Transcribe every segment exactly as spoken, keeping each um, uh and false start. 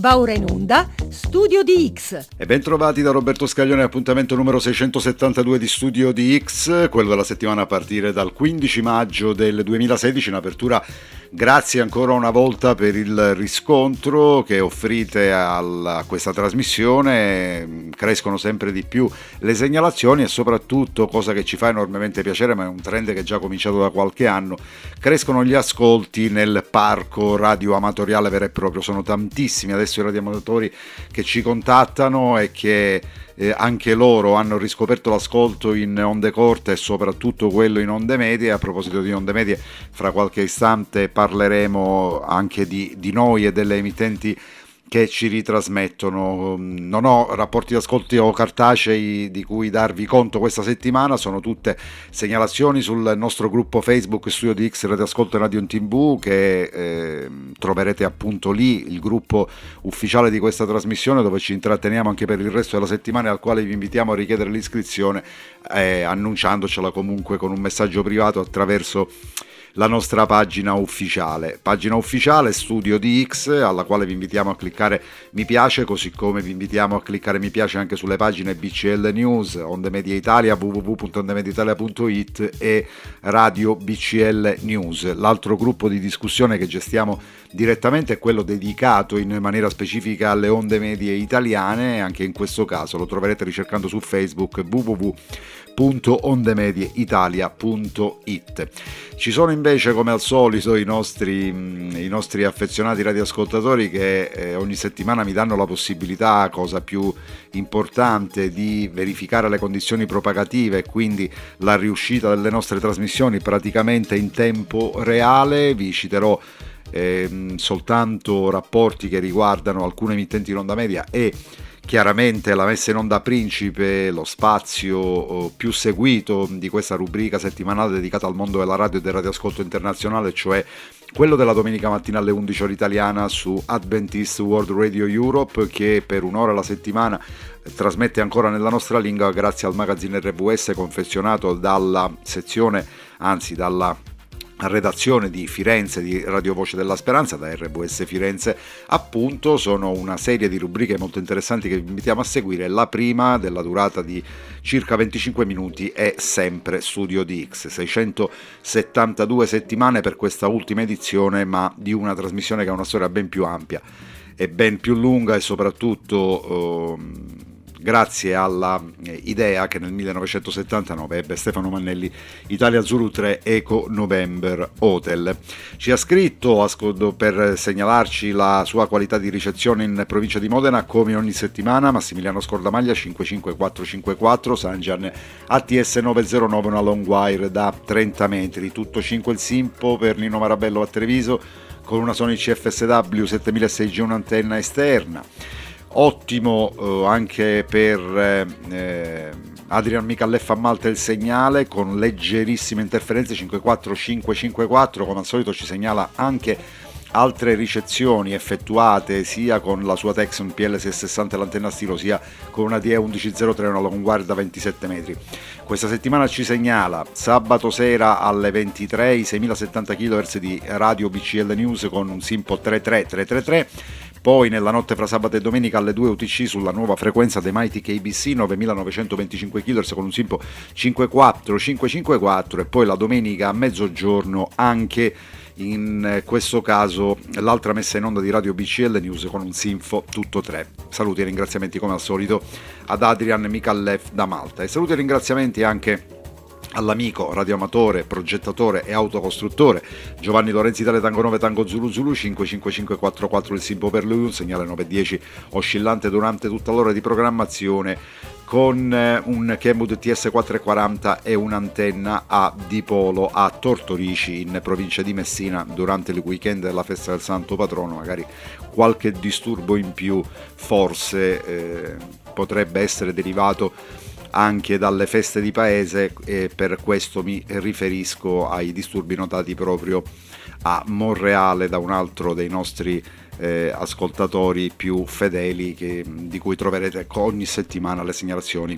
Va ora in onda Studio di X. E ben trovati da Roberto Scaglione, appuntamento numero seicentosettantadue di Studio di X, quello della settimana a partire dal quindici maggio del duemilasedici, in apertura. Grazie ancora una volta per il riscontro che offrite a questa trasmissione, crescono sempre di più le segnalazioni e soprattutto, cosa che ci fa enormemente piacere, ma è un trend che è già cominciato da qualche anno, crescono gli ascolti nel parco radioamatoriale vero e proprio. Sono tantissimi adesso i radioamatori che ci contattano e che Eh, anche loro hanno riscoperto l'ascolto in onde corte e soprattutto quello in onde medie. A proposito di onde medie, fra qualche istante parleremo anche di, di noi e delle emittenti che ci ritrasmettono. Non ho rapporti di ascolto cartacei di cui darvi conto questa settimana, sono tutte segnalazioni sul nostro gruppo Facebook Studio di X Radio Ascolto e Radio in tivù, che eh, troverete appunto lì, il gruppo ufficiale di questa trasmissione, dove ci intratteniamo anche per il resto della settimana, al quale vi invitiamo a richiedere l'iscrizione eh, annunciandocela comunque con un messaggio privato attraverso la nostra pagina ufficiale, pagina ufficiale Studio di X, alla quale vi invitiamo a cliccare mi piace, così come vi invitiamo a cliccare mi piace anche sulle pagine B C L News, Onde Media Italia, w w w punto onde media italia punto i t e Radio B C L News. L'altro gruppo di discussione che gestiamo direttamente è quello dedicato in maniera specifica alle onde medie italiane, anche in questo caso lo troverete ricercando su Facebook w w w punto onde medie italia punto i t. Ci sono invece, come al solito, i nostri, i nostri affezionati radioascoltatori che eh, ogni settimana mi danno la possibilità, cosa più importante, di verificare le condizioni propagative e quindi la riuscita delle nostre trasmissioni praticamente in tempo reale. Vi citerò eh, soltanto rapporti che riguardano alcune emittenti in onda media e chiaramente la messa in onda principe, lo spazio più seguito di questa rubrica settimanale dedicata al mondo della radio e del radioascolto internazionale, cioè quello della domenica mattina alle undici ora italiana su Adventist World Radio Europe, che per un'ora alla settimana trasmette ancora nella nostra lingua grazie al magazine R V S confezionato dalla sezione, anzi dalla redazione di Firenze di Radio Voce della Speranza, da R V S Firenze appunto. Sono una serie di rubriche molto interessanti che vi invitiamo a seguire. La prima, della durata di circa venticinque minuti, è sempre Studio di X. seicentosettantadue settimane per questa ultima edizione, ma di una trasmissione che ha una storia ben più ampia e ben più lunga, e soprattutto eh, grazie alla idea che nel millenovecentosettantanove ebbe Stefano Mannelli, Italia Zulu tre Eco November Hotel. Ci ha scritto per segnalarci la sua qualità di ricezione in provincia di Modena, come ogni settimana, Massimiliano Scordamaglia, cinque cinque quattro cinque quattro, San Gian A T S nove zero nove, una long wire da trenta metri, tutto cinque il Simpo per Nino Marabello a Treviso, con una Sony C F S W settemilasei G, un'antenna esterna. Ottimo eh, anche per eh, Adrian Micallef a Malta il segnale, con leggerissime interferenze, cinque quattro cinque cinque quattro, come al solito ci segnala anche altre ricezioni effettuate sia con la sua Texon P L sei sessanta e l'antenna stilo, sia con una D E undici zero tre, una long wire da ventisette metri. Questa settimana ci segnala sabato sera alle ventitré i seimilasettanta chilohertz di Radio B C L News con un Simpo tre tre tre tre tre. Poi nella notte fra sabato e domenica alle due U T C sulla nuova frequenza dei Mighty K B C novemilanovecentoventicinque chilohertz con un Simpo cinque quattro cinque cinque quattro, e poi la domenica a mezzogiorno anche in questo caso l'altra messa in onda di Radio B C L News con un Sinfo tutto tre. Saluti e ringraziamenti come al solito ad Adrian Micallef da Malta, e saluti e ringraziamenti anche all'amico radioamatore, progettatore e autocostruttore Giovanni Lorenzi Italia Tango nove Tango Zulu Zulu cinque cinque cinque quattro quattro, il Simpo per lui, un segnale nove dieci oscillante durante tutta l'ora di programmazione, con un Kenwood T S quattrocentoquaranta e un'antenna a dipolo a Tortorici in provincia di Messina. Durante il weekend della festa del Santo Patrono magari qualche disturbo in più forse eh, potrebbe essere derivato anche dalle feste di paese, e per questo mi riferisco ai disturbi notati proprio a Monreale da un altro dei nostri eh, ascoltatori più fedeli, che, di cui troverete ogni settimana le segnalazioni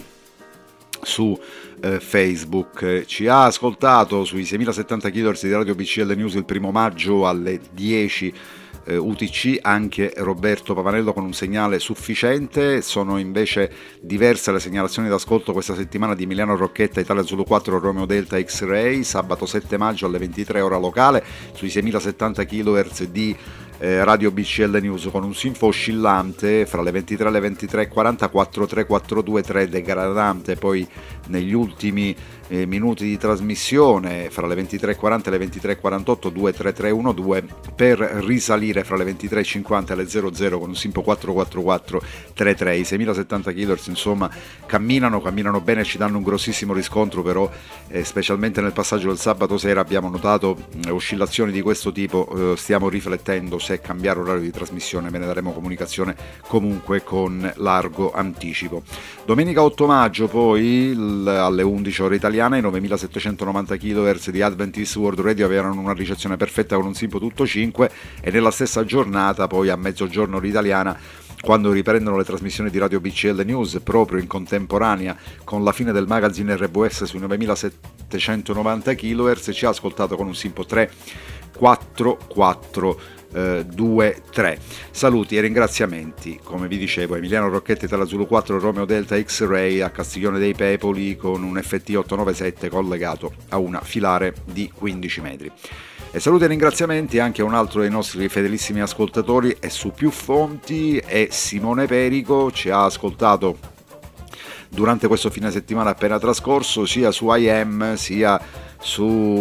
su eh, Facebook. Ci ha ascoltato sui seimilasettanta chilohertz di Radio B C L News il primo maggio alle dieci eh, U T C anche Roberto Pavanello con un segnale sufficiente. Sono invece diverse le segnalazioni d'ascolto questa settimana di Emiliano Rocchetta, Italia Zulu quattro Romeo Delta X-Ray, sabato sette maggio alle ventitré ora locale sui seimilasettanta chilohertz di Eh, Radio B C L News, con un sinfo oscillante fra le ventitré e le ventitré e quarantaquattro, tre quattro due tre degradante, poi negli ultimi eh, minuti di trasmissione fra le ventitré e quaranta e le ventitré e quarantotto due tre tre uno due, per risalire fra le ventitré e cinquanta e le zero zero con un sinfo quattro quattro quattro tre tre. I seimilasettanta kHz insomma camminano, camminano bene, ci danno un grossissimo riscontro, però eh, specialmente nel passaggio del sabato sera abbiamo notato eh, oscillazioni di questo tipo. Eh, stiamo riflettendo se cambiare orario di trasmissione, ve ne daremo comunicazione comunque con largo anticipo. Domenica otto maggio poi l- alle undici ore italiane i novemilasettecentonovanta kHz di Adventist World Radio avevano una ricezione perfetta con un simpo tutto cinque, e nella stessa giornata poi a mezzogiorno l'italiana, quando riprendono le trasmissioni di Radio B C L News proprio in contemporanea con la fine del magazine R V S sui novemilasettecentonovanta kHz, ci ha ascoltato con un simpo tre quattro quattro due tre. Saluti e ringraziamenti, come vi dicevo, Emiliano Rocchetta, Italia Zulu quattro Romeo Delta X-Ray a Castiglione dei Pepoli con un F T ottocentonovantasette collegato a una filare di quindici metri. E saluti e ringraziamenti anche a un altro dei nostri fedelissimi ascoltatori, e su più fonti, è Simone Perico, ci ha ascoltato durante questo fine settimana appena trascorso sia su I M sia su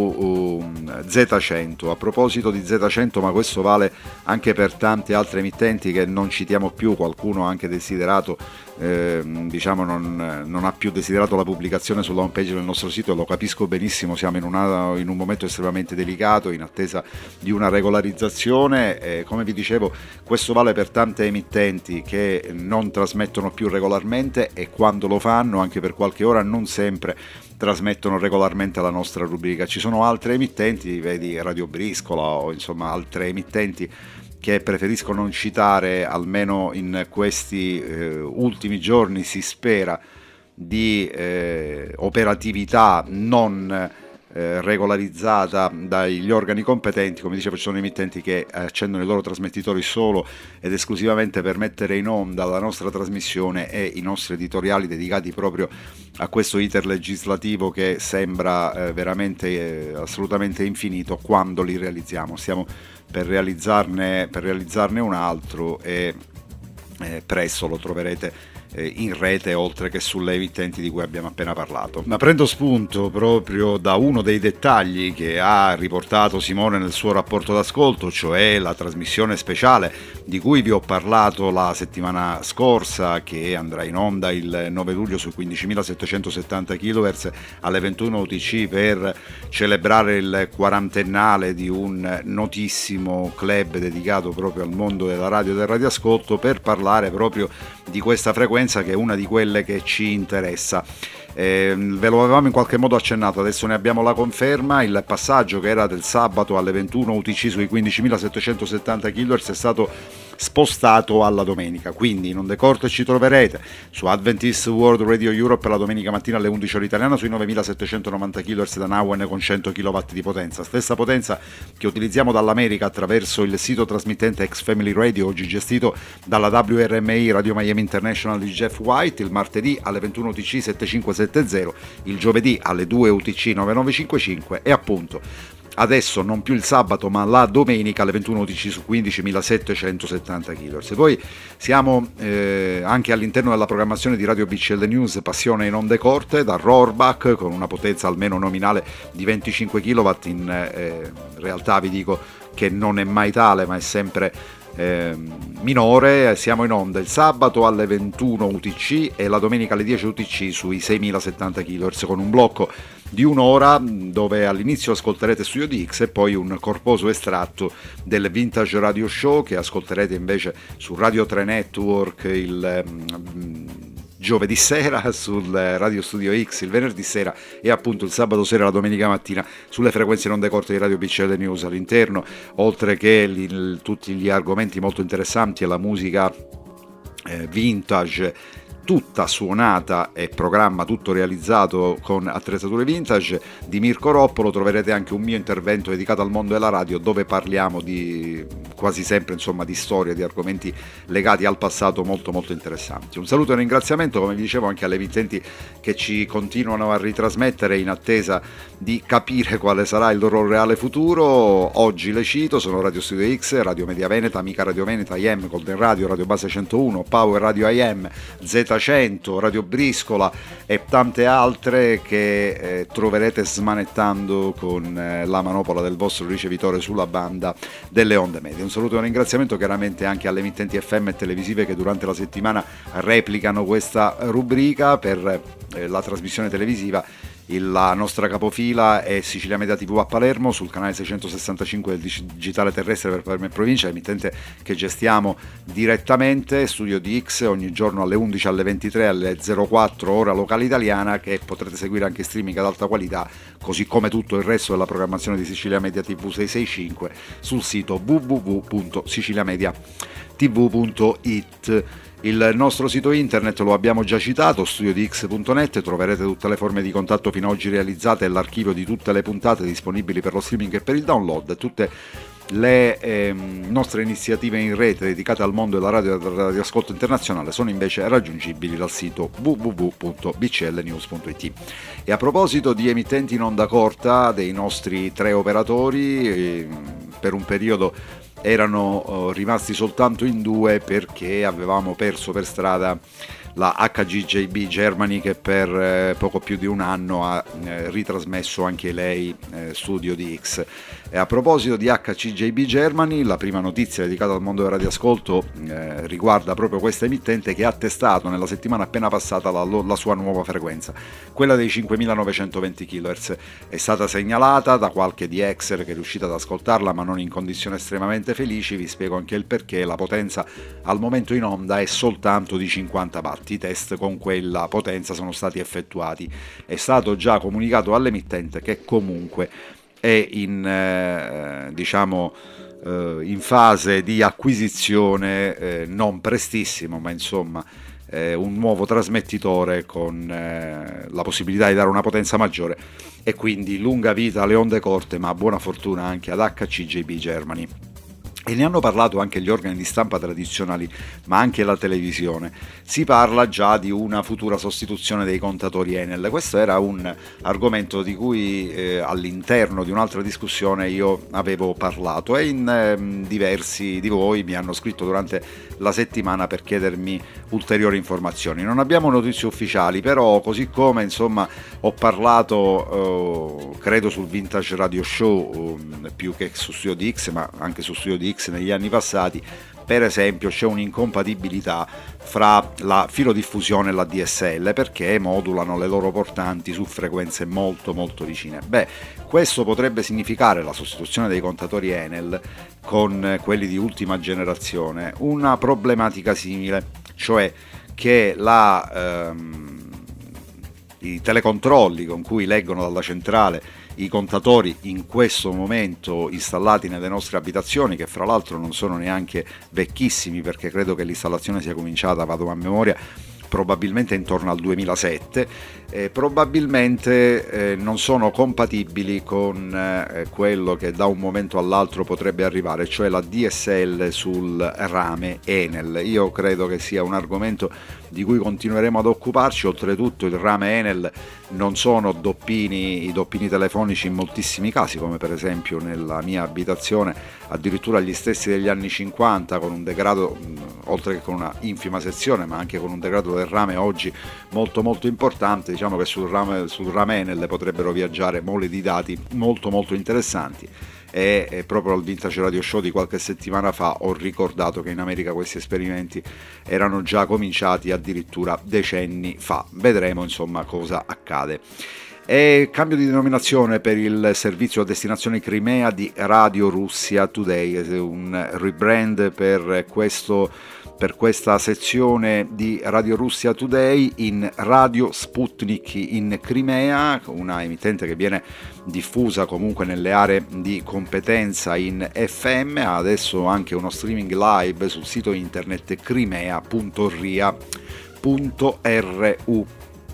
um, Z cento. A proposito di Z cento, ma questo vale anche per tante altre emittenti che non citiamo più, qualcuno ha anche desiderato, eh, diciamo non, non ha più desiderato la pubblicazione sulla homepage del nostro sito, e lo capisco benissimo, siamo in, una, in un momento estremamente delicato, in attesa di una regolarizzazione. Eh, come vi dicevo, questo vale per tante emittenti che non trasmettono più regolarmente, e quando lo fanno, anche per qualche ora, non sempre trasmettono regolarmente la nostra rubrica. Ci sono altre emittenti, vedi Radio Briscola o insomma altre emittenti, che preferisco non citare, almeno in questi eh, ultimi giorni si spera di eh, operatività non eh, regolarizzata dagli organi competenti. Come dicevo, ci sono emittenti che accendono i loro trasmettitori solo ed esclusivamente per mettere in onda la nostra trasmissione e i nostri editoriali dedicati proprio a questo iter legislativo che sembra eh, veramente eh, assolutamente infinito quando li realizziamo. Stiamo per realizzarne, per realizzarne un altro, e eh, presto lo troverete in rete, oltre che sulle emittenti di cui abbiamo appena parlato. Ma prendo spunto proprio da uno dei dettagli che ha riportato Simone nel suo rapporto d'ascolto, cioè la trasmissione speciale di cui vi ho parlato la settimana scorsa, che andrà in onda il nove luglio su quindicimilasettecentosettanta kHz alle ventuno U T C per celebrare il quarantennale di un notissimo club dedicato proprio al mondo della radio e del radioascolto, per parlare proprio di questa frequenza che è una di quelle che ci interessa. Eh, ve lo avevamo in qualche modo accennato, adesso ne abbiamo la conferma. Il passaggio che era del sabato alle ventuno U T C sui quindicimilasettecentosettanta kHz è stato spostato alla domenica, quindi in onde corte ci troverete su Adventist World Radio Europe la domenica mattina alle undici ore italiana sui novemilasettecentonovanta kHz da Nauen con cento chilowatt di potenza, stessa potenza che utilizziamo dall'America attraverso il sito trasmittente X Family Radio, oggi gestito dalla W R M I Radio Miami International di Jeff White, il martedì alle ventuno U T C settantacinque settanta, il giovedì alle due U T C novantanove cinquantacinque, e appunto adesso non più il sabato ma la domenica alle ventuno U T C su quindicimilasettecentosettanta kHz. Poi siamo eh, anche all'interno della programmazione di Radio B C L News Passione in onde corte da Rohrbach con una potenza almeno nominale di venticinque chilowatt, in eh, realtà vi dico che non è mai tale, ma è sempre Eh, minore. Siamo in onda il sabato alle ventuno U T C e la domenica alle dieci U T C sui seimilasettanta kHz con un blocco di un'ora dove all'inizio ascolterete Studio D X e poi un corposo estratto del Vintage Radio Show che ascolterete invece su Radio tre Network il mm, giovedì sera, sul Radio Studio X il venerdì sera e appunto il sabato sera e la domenica mattina sulle frequenze in onde corte di Radio B C L News. All'interno, oltre che li, tutti gli argomenti molto interessanti e la musica eh, vintage tutta suonata e programma tutto realizzato con attrezzature vintage di Mirko Roppolo. Troverete anche un mio intervento dedicato al mondo della radio, dove parliamo di quasi sempre insomma di storia, di argomenti legati al passato molto molto interessanti. Un saluto e un ringraziamento, come vi dicevo, anche alle emittenti che ci continuano a ritrasmettere in attesa di capire quale sarà il loro reale futuro. Oggi le cito: sono Radio Studio X, Radio Media Veneta, Amica Radio Veneta, I M, Golden Radio, Radio Base centouno, Power Radio I M, Z cento, Radio Briscola e tante altre che eh, troverete smanettando con eh, la manopola del vostro ricevitore sulla banda delle onde medie. Un saluto e un ringraziamento chiaramente anche alle emittenti F M e televisive che durante la settimana replicano questa rubrica per eh, la trasmissione televisiva. La nostra capofila è Sicilia Media tivù a Palermo sul canale seicentosessantacinque del digitale terrestre per Palermo e provincia, emittente che gestiamo direttamente. Studio di X ogni giorno alle undici, alle ventitré, alle zero quattro ora locale italiana, che potrete seguire anche streaming ad alta qualità, così come tutto il resto della programmazione di Sicilia Media tivù seicentosessantacinque sul sito w w w punto siciliamedia tv punto it. Il nostro sito internet lo abbiamo già citato, studio di x punto net, troverete tutte le forme di contatto fino ad oggi realizzate e l'archivio di tutte le puntate disponibili per lo streaming e per il download. Tutte le ehm, nostre iniziative in rete dedicate al mondo della radio e del radioascolto internazionale sono invece raggiungibili dal sito w w w punto b c l news punto i t. E a proposito di emittenti in onda corta, dei nostri tre operatori, eh, per un periodo erano uh, rimasti soltanto in due perché avevamo perso per strada la H G J B Germany, che per eh, poco più di un anno ha eh, ritrasmesso anche lei eh, Studio di X. E a proposito di H C J B Germany, la prima notizia dedicata al mondo del radioascolto eh, riguarda proprio questa emittente, che ha testato nella settimana appena passata la, la sua nuova frequenza, quella dei cinquemilanovecentoventi chilohertz. È stata segnalata da qualche D Xer che è riuscita ad ascoltarla, ma non in condizioni estremamente felici. Vi spiego anche il perché. La potenza al momento in onda è soltanto di cinquanta watt. I test con quella potenza sono stati effettuati. È stato già comunicato all'emittente che comunque è in eh, diciamo eh, in fase di acquisizione, eh, non prestissimo, ma insomma eh, un nuovo trasmettitore con eh, la possibilità di dare una potenza maggiore, e quindi lunga vita alle onde corte, ma buona fortuna anche ad H C J B Germany. E ne hanno parlato anche gli organi di stampa tradizionali, ma anche la televisione. Si parla già di una futura sostituzione dei contatori Enel. Questo era un argomento di cui eh, all'interno di un'altra discussione io avevo parlato, e in eh, diversi di voi mi hanno scritto durante la settimana per chiedermi ulteriori informazioni. Non abbiamo notizie ufficiali, però così come insomma ho parlato eh, credo sul Vintage Radio Show, eh, più che su Studio di X, ma anche su Studio di X negli anni passati, per esempio c'è un'incompatibilità fra la filodiffusione e la D S L, perché modulano le loro portanti su frequenze molto molto vicine. Beh, questo potrebbe significare la sostituzione dei contatori Enel con quelli di ultima generazione una problematica simile, cioè che la, ehm, i telecontrolli con cui leggono dalla centrale i contatori in questo momento installati nelle nostre abitazioni, che fra l'altro non sono neanche vecchissimi, perché credo che l'installazione sia cominciata, vado a memoria, probabilmente intorno al duemilasette, eh, probabilmente eh, non sono compatibili con eh, quello che da un momento all'altro potrebbe arrivare, cioè la D S L sul rame Enel. Io credo che sia un argomento di cui continueremo ad occuparci. Oltretutto il rame Enel non sono doppini, i doppini telefonici in moltissimi casi, come per esempio nella mia abitazione addirittura gli stessi degli anni cinquanta, con un degrado, oltre che con una infima sezione, ma anche con un degrado del rame oggi molto molto importante. Diciamo che sul rame, sul rame Enel potrebbero viaggiare mole di dati molto molto interessanti. E, e proprio al Vintage Radio Show di qualche settimana fa ho ricordato che in America questi esperimenti erano già cominciati addirittura decenni fa. Vedremo insomma cosa accade. E cambio di denominazione per il servizio a destinazione Crimea di Radio Russia Today, un rebrand per questo per questa sezione di Radio Russia Today in Radio Sputnik in Crimea, una emittente che viene diffusa comunque nelle aree di competenza in F M. Ha adesso anche uno streaming live sul sito internet crimea punto ria punto R U.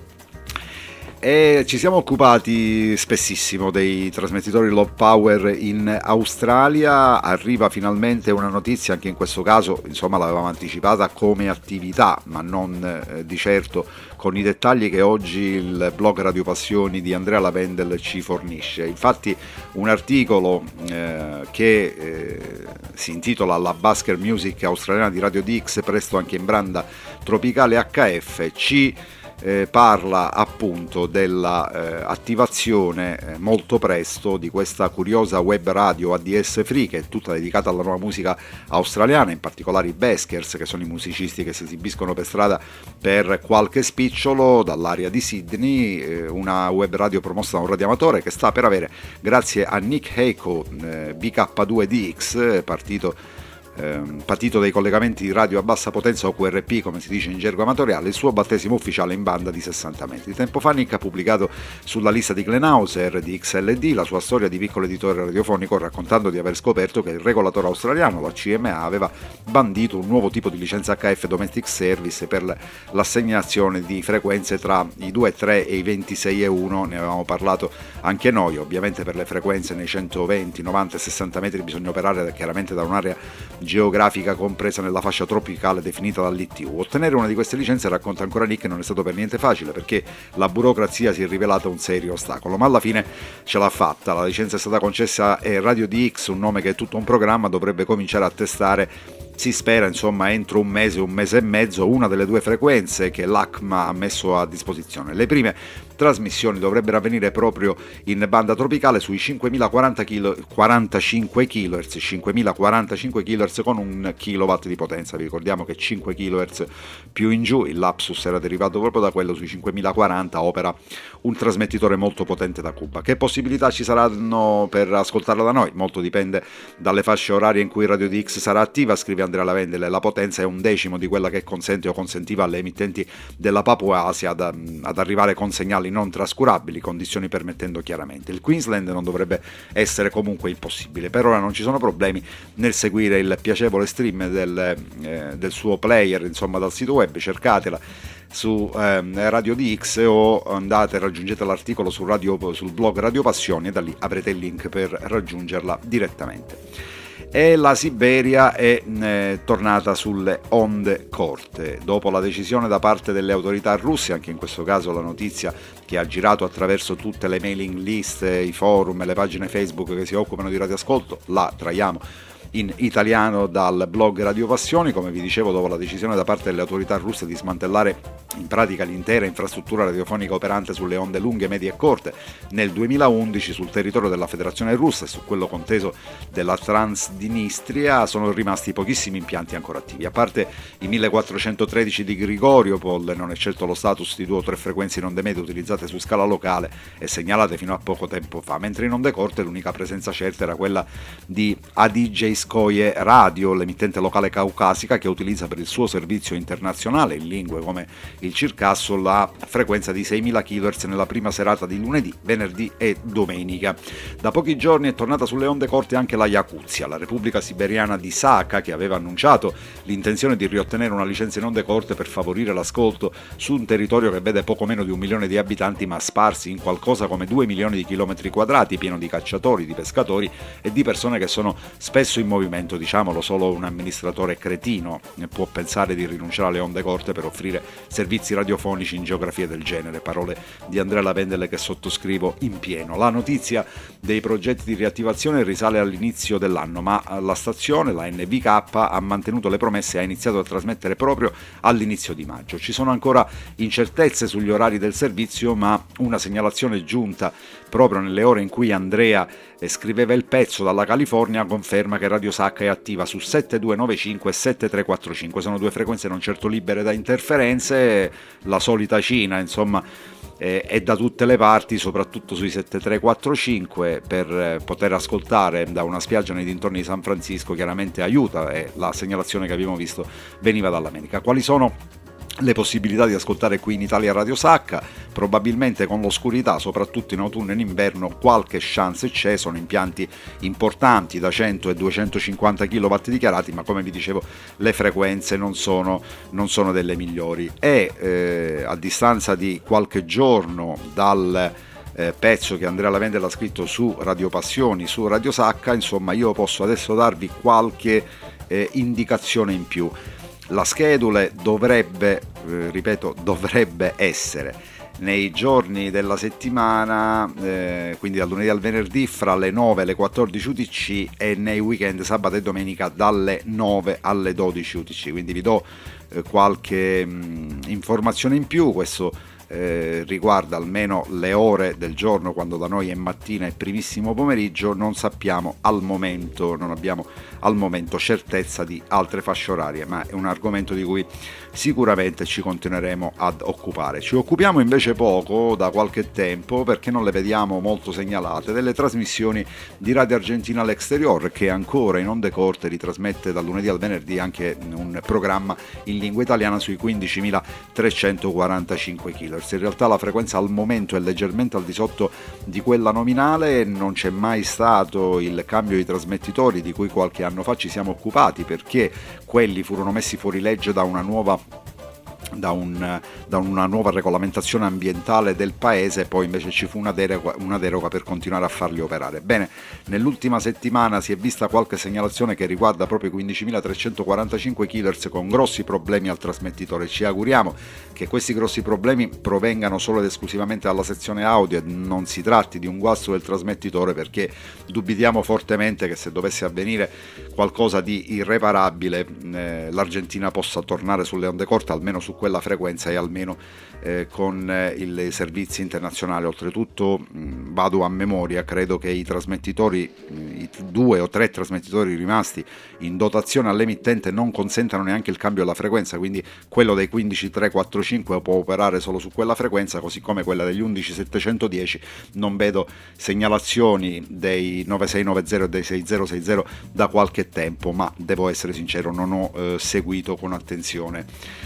E ci siamo occupati spessissimo dei trasmettitori low power in Australia. Arriva finalmente una notizia, anche in questo caso insomma l'avevamo anticipata come attività, ma non eh, di certo con i dettagli che oggi il blog Radio Passioni di Andrea Lavendel ci fornisce. Infatti un articolo eh, che eh, si intitola La Basker Music australiana di Radio D X, presto anche in banda tropicale H F, ci Eh, parla appunto della eh, attivazione eh, molto presto di questa curiosa web radio A D S Free, che è tutta dedicata alla nuova musica australiana, in particolare i Baskers, che sono i musicisti che si esibiscono per strada per qualche spicciolo dall'area di Sydney, eh, una web radio promossa da un radioamatore che sta per avere, grazie a Nick Heiko, eh, B K due D X, partito partito dei collegamenti di radio a bassa potenza o Q R P, come si dice in gergo amatoriale, il suo battesimo ufficiale in banda di sessanta metri. Tempo fa Nick ha pubblicato sulla lista di Glenn Hauser di X L D la sua storia di piccolo editore radiofonico, raccontando di aver scoperto che il regolatore australiano, la C M A, aveva bandito un nuovo tipo di licenza H F Domestic Service per l'assegnazione di frequenze tra i due e tre e i ventisei e uno. Ne avevamo parlato anche noi. Ovviamente per le frequenze nei centoventi, novanta e sessanta metri bisogna operare chiaramente da un'area geografica compresa nella fascia tropicale definita dall'I T U. Ottenere una di queste licenze, racconta ancora Nick, non è stato per niente facile, perché la burocrazia si è rivelata un serio ostacolo, ma alla fine ce l'ha fatta. La licenza è stata concessa e Radio D X, un nome che è tutto un programma, dovrebbe cominciare a testare, si spera insomma entro un mese, un mese e mezzo, una delle due frequenze che l'A C M A ha messo a disposizione. Le prime trasmissioni dovrebbero avvenire proprio in banda tropicale sui cinquemilaquarantacinque kHz, cinquemilaquarantacinque kHz con un kilowatt di potenza. Vi ricordiamo che cinque kHz più in giù, il lapsus era derivato proprio da quello, sui cinquemilaquaranta opera un trasmettitore molto potente da Cuba. Che possibilità ci saranno per ascoltarla da noi? Molto dipende dalle fasce orarie in cui Radio D X sarà attiva, scrive Andrea Lavendel. La potenza è un decimo di quella che consente o consentiva alle emittenti della Papua Asia ad, ad arrivare con segnali non trascurabili, condizioni permettendo chiaramente. Il Queensland non dovrebbe essere comunque impossibile. Per ora non ci sono problemi nel seguire il piacevole stream del, eh, del suo player, insomma dal sito web, cercatela su eh, Radio D X o andate e raggiungete l'articolo sul, radio, sul blog Radio Passioni e da lì avrete il link per raggiungerla direttamente. E la Siberia è eh, tornata sulle onde corte dopo la decisione da parte delle autorità russe. Anche in questo caso la notizia che ha girato attraverso tutte le mailing list, i forum e le pagine Facebook che si occupano di radioascolto, la traiamo in italiano dal blog Radio Passioni. Come vi dicevo, dopo la decisione da parte delle autorità russe di smantellare in pratica l'intera infrastruttura radiofonica operante sulle onde lunghe, medie e corte nel duemilaundici sul territorio della Federazione Russa e su quello conteso della Transdnistria, sono rimasti pochissimi impianti ancora attivi. A parte i millequattrocentotredici di Grigoriopol, non è certo lo status di due o tre frequenze in onde medie utilizzate su scala locale e segnalate fino a poco tempo fa, mentre in onde corte l'unica presenza certa era quella di A D J Skoye Radio, l'emittente locale caucasica che utilizza per il suo servizio internazionale in lingue come il circasso la frequenza di seimila kHz nella prima serata di lunedì, venerdì e domenica. Da pochi giorni è tornata sulle onde corte anche la Yakuzia, la Repubblica Siberiana di Sakha, che aveva annunciato l'intenzione di riottenere una licenza in onde corte per favorire l'ascolto su un territorio che vede poco meno di un milione di abitanti ma sparsi in qualcosa come due milioni di chilometri quadrati, pieno di cacciatori, di pescatori e di persone che sono spesso in movimento. Diciamolo, solo un amministratore cretino può pensare di rinunciare alle onde corte per offrire servizi radiofonici in geografie del genere. Parole di Andrea Lavendel che sottoscrivo in pieno. La notizia dei progetti di riattivazione risale all'inizio dell'anno, ma la stazione, la N V K, ha mantenuto le promesse e ha iniziato a trasmettere proprio all'inizio di maggio. Ci sono ancora incertezze sugli orari del servizio, ma una segnalazione giunta proprio nelle ore in cui Andrea scriveva il pezzo dalla California conferma che Radio Sakha è attiva su sette due nove cinque e sette tre quattro cinque. Sono due frequenze non certo libere da interferenze, la solita Cina insomma eh, è da tutte le parti, soprattutto sui sette tre quattro cinque, per eh, poter ascoltare da una spiaggia nei dintorni di San Francisco chiaramente aiuta, e la segnalazione che abbiamo visto veniva dall'America. Quali sono le possibilità di ascoltare qui in Italia Radio Sacca, probabilmente con l'oscurità, soprattutto in autunno e in inverno, qualche chance c'è, sono impianti importanti da cento e duecentocinquanta chilowatt dichiarati, ma come vi dicevo le frequenze non sono, non sono delle migliori e eh, a distanza di qualche giorno dal eh, pezzo che Andrea Lavendel ha scritto su Radio Passioni, su Radio Sacca, insomma io posso adesso darvi qualche eh, indicazione in più. La schedule dovrebbe, eh, ripeto, dovrebbe essere nei giorni della settimana, eh, quindi dal lunedì al venerdì fra le nove e le quattordici U T C e nei weekend sabato e domenica dalle nove alle dodici U T C, quindi vi do eh, qualche mh, informazione in più. Questo Eh, riguarda almeno le ore del giorno, quando da noi è mattina e primissimo pomeriggio. Non sappiamo al momento, non abbiamo al momento certezza di altre fasce orarie, ma è un argomento di cui sicuramente ci continueremo ad occupare. Ci occupiamo invece poco da qualche tempo, perché non le vediamo molto segnalate, delle trasmissioni di Radio Argentina all'Exterior, che ancora in onde corte ritrasmette dal lunedì al venerdì anche un programma in lingua italiana sui quindicimilatrecentoquarantacinque kHz. In realtà la frequenza al momento è leggermente al di sotto di quella nominale, non c'è mai stato il cambio di trasmettitori di cui qualche anno fa ci siamo occupati, perché quelli furono messi fuori legge da una nuova Da, un, da una nuova regolamentazione ambientale del paese, poi invece ci fu una deroga, una deroga per continuare a farli operare. Bene, nell'ultima settimana si è vista qualche segnalazione che riguarda proprio i quindicimilatrecentoquarantacinque kHz con grossi problemi al trasmettitore. Ci auguriamo che questi grossi problemi provengano solo ed esclusivamente dalla sezione audio e non si tratti di un guasto del trasmettitore, perché dubitiamo fortemente che se dovesse avvenire qualcosa di irreparabile eh, l'Argentina possa tornare sulle onde corte, almeno su quella frequenza e almeno eh, con eh, i servizi internazionali. Oltretutto mh, vado a memoria, credo che i trasmettitori, i due o tre trasmettitori rimasti in dotazione all'emittente non consentano neanche il cambio della frequenza, quindi quello dei quindici tre quattro cinque può operare solo su quella frequenza, così come quella degli undici settecentodieci. Non vedo segnalazioni dei nove sei nove zero e dei sei zero sei zero da qualche tempo, ma devo essere sincero, non ho eh, seguito con attenzione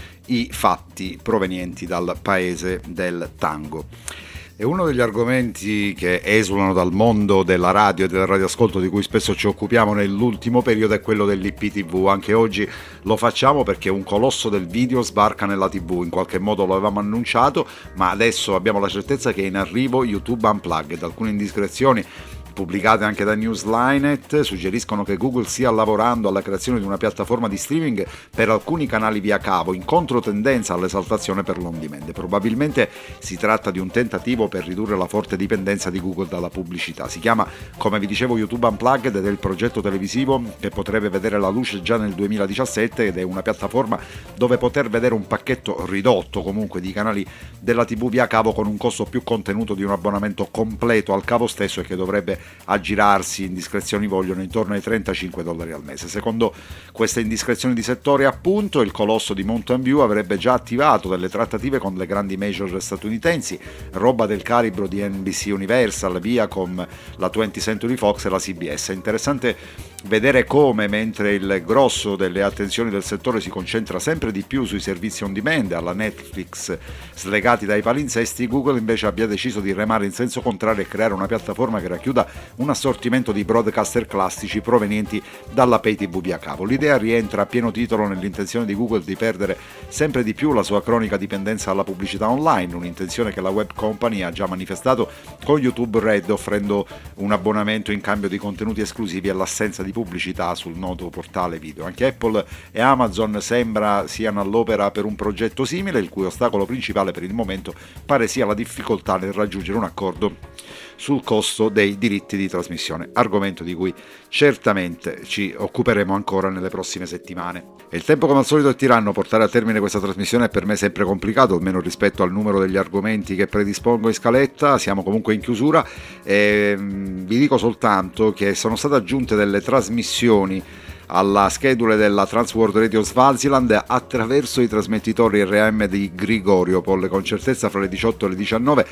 i fatti provenienti dal paese del tango. E uno degli argomenti che esulano dal mondo della radio e del radioascolto, di cui spesso ci occupiamo nell'ultimo periodo, è quello dell'I P T V. Anche oggi lo facciamo perché un colosso del video sbarca nella tivù. In qualche modo lo avevamo annunciato, ma adesso abbiamo la certezza che è in arrivo YouTube Unplugged. Alcune indiscrezioni pubblicate anche da Newslinet suggeriscono che Google stia lavorando alla creazione di una piattaforma di streaming per alcuni canali via cavo, in controtendenza all'esaltazione per l'on demand. Probabilmente si tratta di un tentativo per ridurre la forte dipendenza di Google dalla pubblicità. Si chiama, come vi dicevo, YouTube Unplugged ed è il progetto televisivo che potrebbe vedere la luce già nel duemiladiciassette, ed è una piattaforma dove poter vedere un pacchetto ridotto comunque di canali della tivù via cavo con un costo più contenuto di un abbonamento completo al cavo stesso, e che dovrebbe aggirarsi, indiscrezioni vogliono, intorno ai trentacinque dollari al mese. Secondo queste indiscrezioni di settore, appunto, il colosso di Mountain View avrebbe già attivato delle trattative con le grandi major statunitensi, roba del calibro di N B C Universal, Viacom, la twentieth Century Fox e la C B S. È interessante vedere come, mentre il grosso delle attenzioni del settore si concentra sempre di più sui servizi on demand, alla Netflix slegati dai palinsesti, Google invece abbia deciso di remare in senso contrario e creare una piattaforma che racchiuda un assortimento di broadcaster classici provenienti dalla pay tivù via cavo. L'idea rientra a pieno titolo nell'intenzione di Google di perdere sempre di più la sua cronica dipendenza dalla pubblicità online, un'intenzione che la web company ha già manifestato con YouTube Red, offrendo un abbonamento in cambio di contenuti esclusivi e l'assenza di pubblicità sul noto portale video. Anche Apple e Amazon sembra siano all'opera per un progetto simile, il cui ostacolo principale per il momento pare sia la difficoltà nel raggiungere un accordo sul costo dei diritti di trasmissione, argomento di cui certamente ci occuperemo ancora nelle prossime settimane. E il tempo, come al solito, è tiranno. Portare a termine questa trasmissione è per me sempre complicato, almeno rispetto al numero degli argomenti che predispongo in scaletta. Siamo comunque in chiusura e vi dico soltanto che sono state aggiunte delle trasmissioni alla schedule della Transworld Radio Swaziland attraverso i trasmettitori R M di Grigoriopol, con certezza fra le diciotto e le diciannove,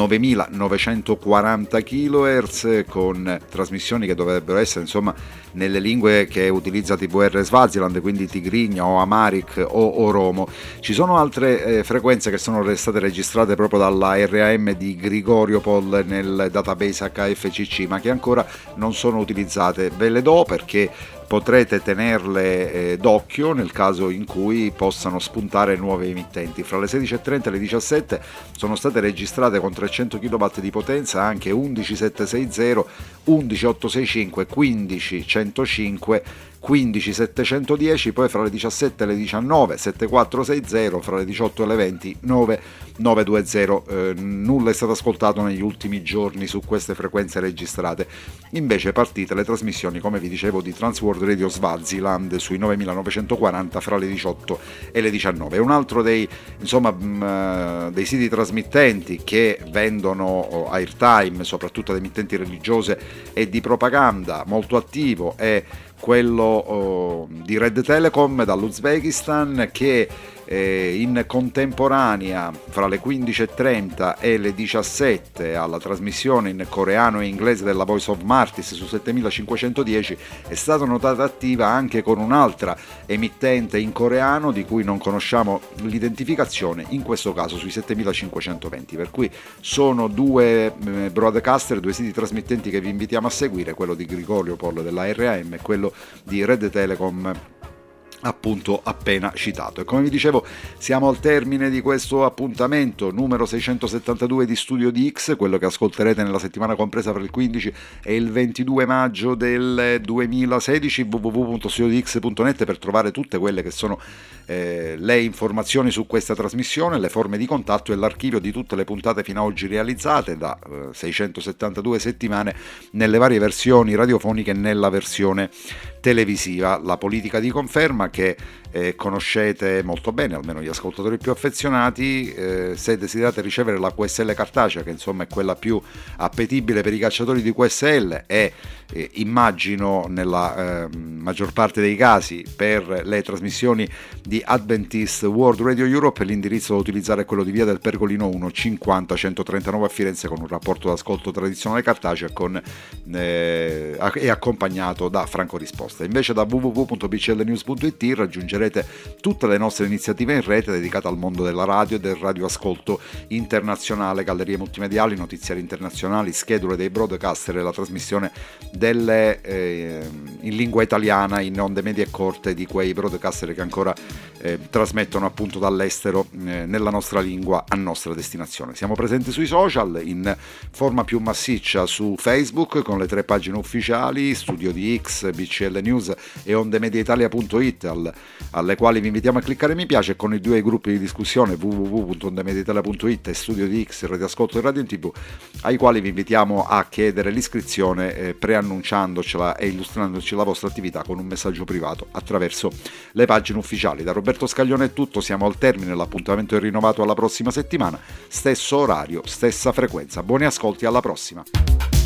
novemilanovecentoquaranta chilohertz, con trasmissioni che dovrebbero essere insomma nelle lingue che utilizza T V R Swaziland, quindi Tigrinya o Amharic o Oromo. Ci sono altre eh, frequenze che sono state registrate proprio dalla R M di Grigoriopol nel database H F C C, ma che ancora non sono utilizzate. Ve le do perché potrete tenerle eh, d'occhio nel caso in cui possano spuntare nuove emittenti. Fra le sedici e trenta e le diciassette sono state registrate con trecento chilowatt di potenza anche undici settecentosessanta, undici ottocentosessantacinque, quindici centocinque, quindici settecentodieci, poi fra le diciassette e le diciannove settantaquattro sessanta, fra le diciotto e le venti nove nove due zero. Eh, nulla è stato ascoltato negli ultimi giorni su queste frequenze registrate. Invece partite le trasmissioni, come vi dicevo, di Transworld Radio Swaziland sui novemilanovecentoquaranta fra le diciotto e le diciannove. Un altro dei, insomma, mh, dei siti trasmittenti che vendono airtime, soprattutto ad emittenti religiose e di propaganda, molto attivo è quello oh, di Red Telecom dall'Uzbekistan, che eh, in contemporanea fra le quindici e trenta e le diciassette alla trasmissione in coreano e inglese della Voice of Martis su settemilacinquecentodieci è stata notata attiva anche con un'altra emittente in coreano di cui non conosciamo l'identificazione, in questo caso sui settemilacinquecentoventi, per cui sono due eh, broadcaster, due siti trasmittenti che vi invitiamo a seguire, quello di Grigoriopol della R M e quello di Red Telecom appunto appena citato. E come vi dicevo, siamo al termine di questo appuntamento numero seicentosettantadue di Studio di X, quello che ascolterete nella settimana compresa fra il quindici e il ventidue maggio del duemilasedici. w w w punto studio di x punto net per trovare tutte quelle che sono eh, le informazioni su questa trasmissione, le forme di contatto e l'archivio di tutte le puntate fino ad oggi realizzate da eh, seicentosettantadue settimane nelle varie versioni radiofoniche e nella versione televisiva. La politica di conferma, che eh, conoscete molto bene, almeno gli ascoltatori più affezionati. Eh, se desiderate ricevere la Q S L cartacea, che insomma è quella più appetibile per i cacciatori di Q S L, e eh, immagino nella eh, maggior parte dei casi per le trasmissioni di Adventist World Radio Europe, l'indirizzo da utilizzare è quello di via del Pergolino uno cinquanta centotrentanove a Firenze, con un rapporto d'ascolto tradizionale cartacea con, eh, e accompagnato da Franco Risposta. Invece da w w w punto b c l news punto i t raggiungerete tutte le nostre iniziative in rete dedicate al mondo della radio e del radioascolto internazionale, gallerie multimediali, notiziari internazionali, schedule dei broadcaster e la trasmissione delle, eh, in lingua italiana in onde medie e corte di quei broadcaster che ancora eh, trasmettono appunto dall'estero eh, nella nostra lingua a nostra destinazione. Siamo presenti sui social in forma più massiccia su Facebook con le tre pagine ufficiali Studio di X, B C L News e ondemediaitalia punto it, al, alle quali vi invitiamo a cliccare mi piace, con i due gruppi di discussione w w w punto ondemediaitalia punto it e Studio di X, radioascolto e radio in tv, ai quali vi invitiamo a chiedere l'iscrizione eh, preannunciandocela e illustrandoci la vostra attività con un messaggio privato attraverso le pagine ufficiali. Da Roberto Scaglione è tutto, siamo al termine, l'appuntamento è rinnovato alla prossima settimana, stesso orario, stessa frequenza. Buoni ascolti, alla prossima.